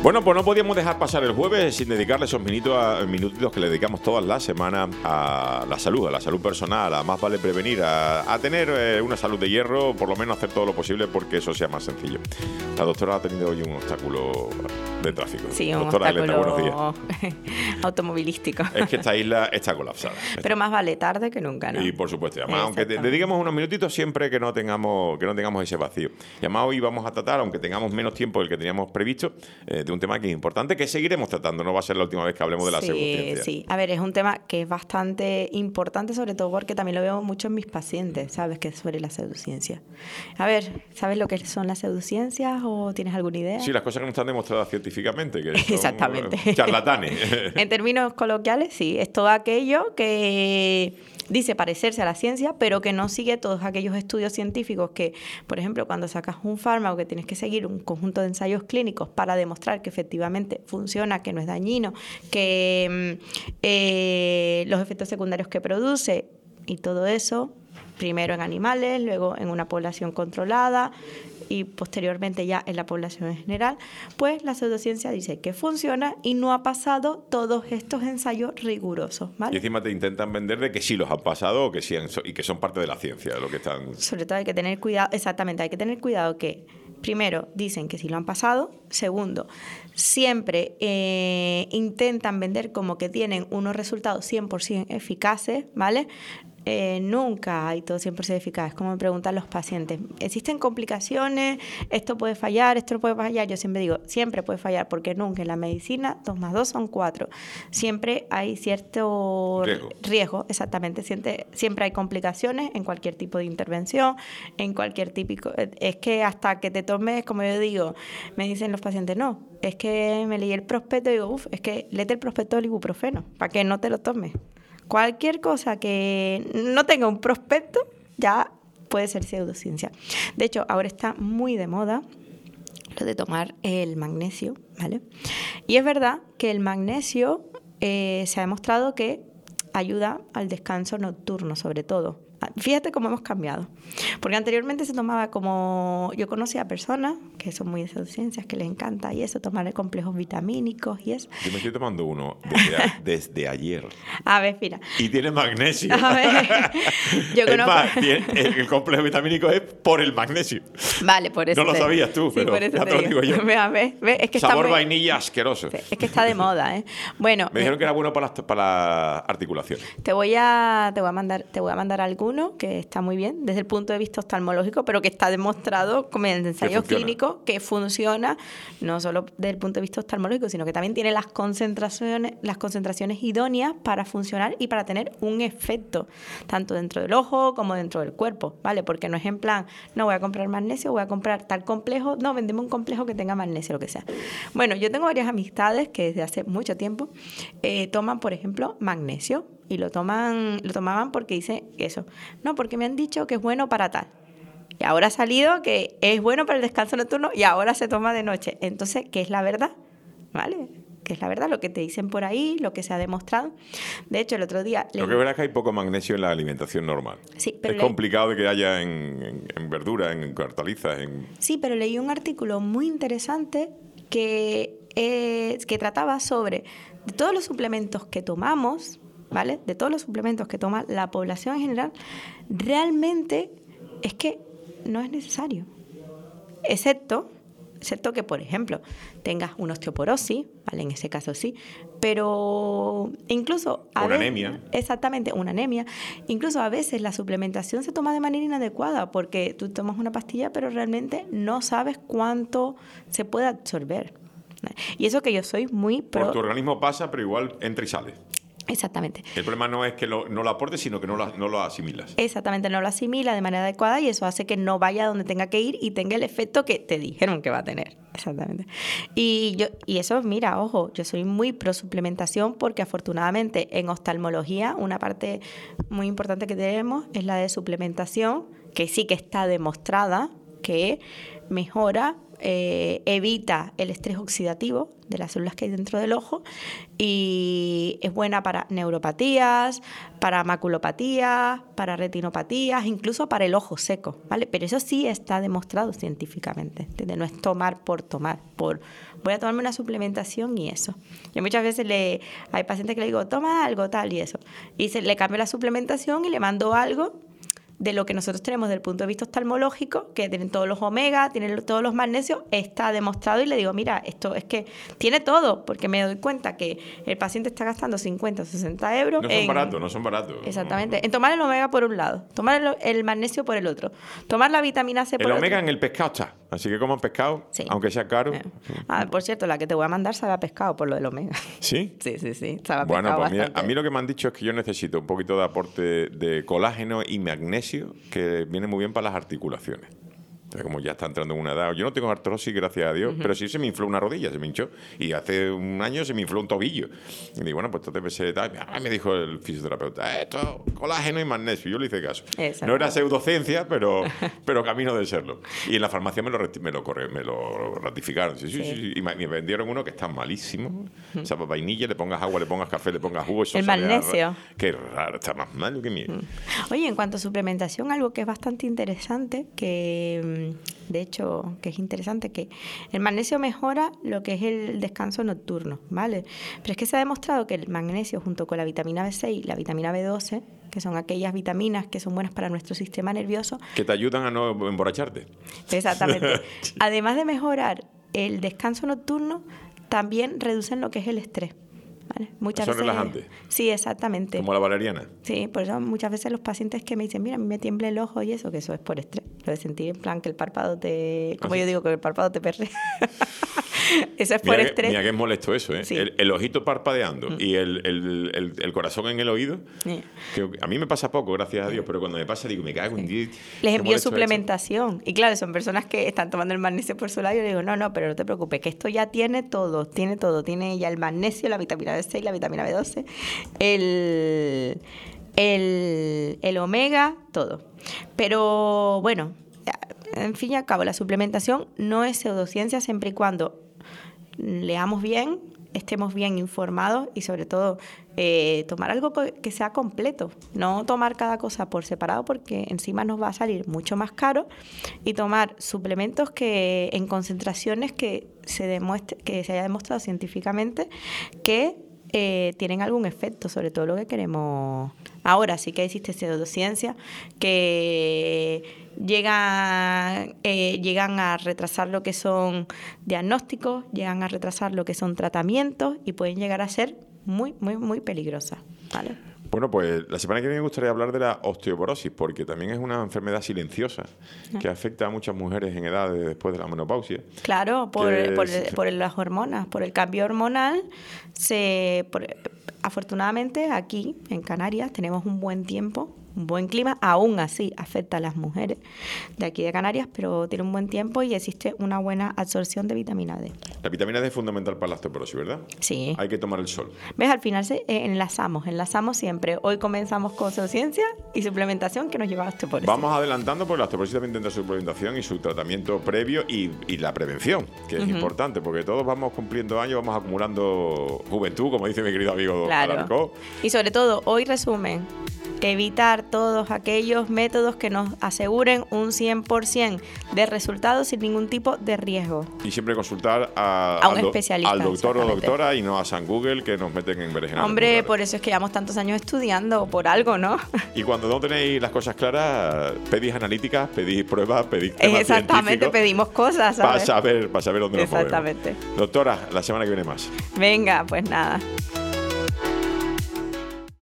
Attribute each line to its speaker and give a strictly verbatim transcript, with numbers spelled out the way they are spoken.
Speaker 1: Bueno, pues no podíamos dejar pasar el jueves sin dedicarle esos minutos, a, minutitos que le dedicamos todas las semanas a la salud, a la salud personal, a más vale prevenir, a, a tener eh, una salud de hierro, por lo menos hacer todo lo posible porque eso sea más sencillo. La doctora ha tenido hoy un obstáculo de tráfico.
Speaker 2: Sí, un
Speaker 1: doctora
Speaker 2: obstáculo
Speaker 1: Elena, buenos días.
Speaker 2: automovilístico.
Speaker 1: Es que esta isla está colapsada.
Speaker 2: Pero más vale tarde que nunca, ¿no?
Speaker 1: Y por supuesto, además, aunque te dediquemos unos minutitos siempre que no tengamos que no tengamos ese vacío. Y además hoy vamos a tratar, aunque tengamos menos tiempo del que teníamos previsto, eh, de un tema que es importante, que seguiremos tratando. No va a ser la última vez que hablemos de la
Speaker 2: sí,
Speaker 1: pseudociencia.
Speaker 2: Sí, a ver, es un tema que es bastante importante, sobre todo porque también lo veo mucho en mis pacientes, ¿sabes? Que es sobre la pseudociencia. A ver, ¿sabes lo que son las pseudociencias o tienes alguna idea?
Speaker 1: Sí, las cosas que no están demostradas científicamente, que son
Speaker 2: exactamente.
Speaker 1: charlatanes.
Speaker 2: En términos coloquiales, sí, es todo aquello que dice parecerse a la ciencia, pero que no sigue todos aquellos estudios científicos que, por ejemplo, cuando sacas un fármaco que tienes que seguir un conjunto de ensayos clínicos para demostrar que efectivamente funciona, que no es dañino, que eh, los efectos secundarios que produce y todo eso, primero en animales, luego en una población controlada y posteriormente ya en la población en general, pues la pseudociencia dice que funciona y no ha pasado todos estos ensayos rigurosos, ¿vale?
Speaker 1: Y encima te intentan vender de que sí los han pasado o que sí han, y que son parte de la ciencia, lo que están...
Speaker 2: Sobre todo hay que tener cuidado, exactamente, hay que tener cuidado que primero dicen que sí lo han pasado, segundo, siempre eh, intentan vender como que tienen unos resultados cien por ciento eficaces, ¿vale? Eh, nunca hay todo cien por ciento eficaz, como me preguntan los pacientes. ¿Existen complicaciones? ¿Esto puede fallar? ¿Esto no puede fallar? Yo siempre digo, siempre puede fallar, porque nunca en la medicina dos más dos son cuatro. Siempre hay cierto
Speaker 1: riesgo,
Speaker 2: riesgo exactamente. Siempre, siempre hay complicaciones en cualquier tipo de intervención, en cualquier típico... Es que hasta que te tomes, como yo digo, me dicen los pacientes, no, es que me leí el prospecto y digo, uff, es que léete el prospecto del ibuprofeno, para que no te lo tomes. Cualquier cosa que no tenga un prospecto ya puede ser pseudociencia. De hecho, ahora está muy de moda lo de tomar el magnesio, ¿vale? Y es verdad que el magnesio eh, se ha demostrado que ayuda al descanso nocturno, sobre todo. Fíjate cómo hemos cambiado. Porque anteriormente se tomaba como... Yo conocía a personas que son muy de pseudociencias, que les encanta y eso, tomar complejos vitamínicos y eso.
Speaker 1: Yo me estoy tomando uno desde, a, desde ayer.
Speaker 2: A ver, mira.
Speaker 1: Y tiene magnesio.
Speaker 2: A ver, yo conozco...
Speaker 1: Es más, tiene, el complejo vitamínico es por el magnesio.
Speaker 2: Vale, por eso.
Speaker 1: No lo
Speaker 2: te...
Speaker 1: sabías tú,
Speaker 2: sí,
Speaker 1: pero
Speaker 2: por eso
Speaker 1: ya
Speaker 2: te,
Speaker 1: te lo digo yo.
Speaker 2: Ve, ve, ve, es que
Speaker 1: Sabor
Speaker 2: está muy...
Speaker 1: vainilla asqueroso.
Speaker 2: Es que está de moda, ¿eh? Bueno...
Speaker 1: Me dijeron que era bueno para las, para las articulaciones.
Speaker 2: Te voy a, te voy a mandar, te voy a mandar alguno que está muy bien desde el punto de vista oftalmológico, pero que está demostrado como en ensayos clínicos que funciona no solo desde el punto de vista oftalmológico, sino que también tiene las concentraciones, las concentraciones idóneas para funcionar y para tener un efecto, tanto dentro del ojo como dentro del cuerpo, ¿vale? Porque no es en plan, no voy a comprar magnesio, voy a comprar tal complejo, no, vendeme un complejo que tenga magnesio, lo que sea. Bueno, yo tengo varias amistades que desde hace mucho tiempo eh, toman, por ejemplo, magnesio. Y lo toman, lo tomaban porque dice eso. No, porque me han dicho que es bueno para tal. Y ahora ha salido que es bueno para el descanso nocturno y ahora se toma de noche. Entonces, ¿qué es la verdad? ¿Vale? ¿Qué es la verdad? Lo que te dicen por ahí, lo que se ha demostrado. De hecho, el otro día...
Speaker 1: Lo que es verdad es que hay poco magnesio en la alimentación normal.
Speaker 2: Sí, pero
Speaker 1: es
Speaker 2: le...
Speaker 1: complicado de que haya en, en, en verduras, en hortalizas. En...
Speaker 2: Sí, pero leí un artículo muy interesante que, eh, que trataba sobre de todos los suplementos que tomamos... ¿Vale? De todos los suplementos que toma la población en general, realmente es que no es necesario. Excepto, excepto que, por ejemplo, tengas una osteoporosis, ¿vale? En ese caso sí, pero incluso... A
Speaker 1: una
Speaker 2: veces,
Speaker 1: anemia.
Speaker 2: Exactamente, una anemia. Incluso a veces la suplementación se toma de manera inadecuada porque tú tomas una pastilla, pero realmente no sabes cuánto se puede absorber. Y eso que yo soy muy pro...
Speaker 1: Por tu organismo pasa, pero igual entra y sale.
Speaker 2: Exactamente.
Speaker 1: El problema no es que lo, no lo aportes, sino que no lo, no lo asimilas.
Speaker 2: Exactamente, no lo asimila de manera adecuada y eso hace que no vaya donde tenga que ir y tenga el efecto que te dijeron que va a tener. Exactamente. Y yo y eso, mira, ojo, yo soy muy pro suplementación porque afortunadamente en oftalmología una parte muy importante que tenemos es la de suplementación, que sí que está demostrada que mejora eh, evita el estrés oxidativo de las células que hay dentro del ojo y es buena para neuropatías, para maculopatías, para retinopatías, incluso para el ojo seco, ¿vale? Pero eso sí está demostrado científicamente, ¿entiendes? No es tomar por tomar, por voy a tomarme una suplementación y eso. Yo muchas veces le hay pacientes que le digo, toma algo tal y eso. Y se, le cambio la suplementación y le mando algo de lo que nosotros tenemos desde el punto de vista oftalmológico, que tienen todos los omega, tienen todos los magnesios, está demostrado y le digo, mira, esto es que tiene todo, porque me doy cuenta que el paciente está gastando cincuenta o sesenta euros.
Speaker 1: No son
Speaker 2: en,
Speaker 1: baratos, no son baratos.
Speaker 2: Exactamente. No. En tomar el omega por un lado, tomar el, el magnesio por el otro, tomar la vitamina C por el otro.
Speaker 1: El omega en el pescado está, así que coman pescado, sí. aunque sea caro.
Speaker 2: Eh. Ah, por cierto, la que te voy a mandar sabe a pescado por lo del omega.
Speaker 1: ¿Sí?
Speaker 2: Sí, sí, sí. Sabe a
Speaker 1: bueno,
Speaker 2: pescado
Speaker 1: pues mira,
Speaker 2: bastante.
Speaker 1: a mí lo que me han dicho es que yo necesito un poquito de aporte de colágeno y magnesio, que viene muy bien para las articulaciones. Como ya está entrando en una edad. Yo no tengo artrosis, gracias a Dios, uh-huh. pero sí se me infló una rodilla, se me hinchó. Y hace un año se me infló un tobillo. Y digo, bueno, pues esto debe ser tal. Ah, me dijo el fisioterapeuta, esto, colágeno y magnesio. Yo le hice caso. Exacto. No era pseudociencia, pero, pero camino de serlo. Y en la farmacia me lo, me lo, corre, me lo ratificaron. Sí, sí, sí. Sí. Y me vendieron uno que está malísimo. Uh-huh. O sea, vainilla, le pongas agua, le pongas café, le pongas jugo. Eso
Speaker 2: el magnesio.
Speaker 1: Raro. Qué raro, está más malo que miedo.
Speaker 2: Uh-huh. Oye, en cuanto a suplementación, algo que es bastante interesante, que de hecho, que es interesante, que el magnesio mejora lo que es el descanso nocturno, ¿vale? Pero es que se ha demostrado que el magnesio junto con la vitamina B seis y la vitamina B doce, que son aquellas vitaminas que son buenas para nuestro sistema nervioso,
Speaker 1: que te ayudan a no emborracharte.
Speaker 2: Exactamente. Además de mejorar el descanso nocturno, también reducen lo que es el estrés. ¿Vale? Muchas
Speaker 1: ¿Son
Speaker 2: veces,
Speaker 1: relajantes?
Speaker 2: Sí, exactamente.
Speaker 1: ¿Como la valeriana?
Speaker 2: Sí, por eso muchas veces los pacientes que me dicen, mira, a mí me tiembla el ojo y eso, que eso es por estrés. Lo de sentir en plan que el párpado te... Como ¿Ah, sí? Yo digo, que el párpado te perrea. Eso es por
Speaker 1: mira
Speaker 2: estrés.
Speaker 1: Que, mira que es molesto eso, ¿eh? Sí. El, el ojito parpadeando mm. y el, el, el, el corazón en el oído. Sí. Que a mí me pasa poco, gracias a Dios, pero cuando me pasa digo, me cago en diez.
Speaker 2: Les envío suplementación. Esto. Y claro, son personas que están tomando el magnesio por su lado y yo les digo, no, no, pero no te preocupes, que esto ya tiene todo, tiene todo. Tiene ya el magnesio, la vitamina B seis, la vitamina B doce, el, el, el omega, todo. Pero bueno, en fin y al cabo, la suplementación no es pseudociencia siempre y cuando leamos bien, estemos bien informados y sobre todo eh, tomar algo que sea completo, no tomar cada cosa por separado porque encima nos va a salir mucho más caro, y tomar suplementos que en concentraciones que se demuestre, que se haya demostrado científicamente que eh, tienen algún efecto, sobre todo lo que queremos. Ahora sí que existe pseudociencia que llegan, eh, llegan a retrasar lo que son diagnósticos, llegan a retrasar lo que son tratamientos y pueden llegar a ser muy, muy, muy peligrosas, ¿vale?
Speaker 1: Bueno, pues la semana que viene me gustaría hablar de la osteoporosis, porque también es una enfermedad silenciosa que afecta a muchas mujeres en edad de, después de la menopausia.
Speaker 2: Claro, por, por, el, por las hormonas, por el cambio hormonal. Se, por, afortunadamente aquí en Canarias tenemos un buen tiempo, un buen clima, aún así afecta a las mujeres de aquí de Canarias, pero tiene un buen tiempo y existe una buena absorción de vitamina D.
Speaker 1: La vitamina D es fundamental para la osteoporosis, ¿verdad?
Speaker 2: Sí.
Speaker 1: Hay que tomar el sol.
Speaker 2: ¿Ves? Al final se, eh, enlazamos, enlazamos siempre. Hoy comenzamos con pseudociencia y suplementación que nos lleva a osteoporosis.
Speaker 1: Vamos adelantando porque la osteoporosis también tendrá su suplementación y su tratamiento previo y, y la prevención, que es uh-huh. importante, porque todos vamos cumpliendo años, vamos acumulando juventud, como dice mi querido amigo
Speaker 2: claro.
Speaker 1: Alarcó.
Speaker 2: Y sobre todo, hoy resumen, evitar todos aquellos métodos que nos aseguren un cien por ciento de resultados sin ningún tipo de riesgo.
Speaker 1: Y siempre consultar a,
Speaker 2: a un
Speaker 1: al,
Speaker 2: especialista.
Speaker 1: Al doctor o doctora y no a San Google, que nos meten en berenjenales.
Speaker 2: Hombre, por eso es que llevamos tantos años estudiando, por algo, ¿no?
Speaker 1: Y cuando no tenéis las cosas claras, pedís analíticas, pedís pruebas, pedís temas
Speaker 2: Exactamente, pedimos cosas, ¿sabes?
Speaker 1: Para saber, para saber dónde nos movemos.
Speaker 2: Exactamente.
Speaker 1: Doctora, la semana que viene más.
Speaker 2: Venga, pues nada.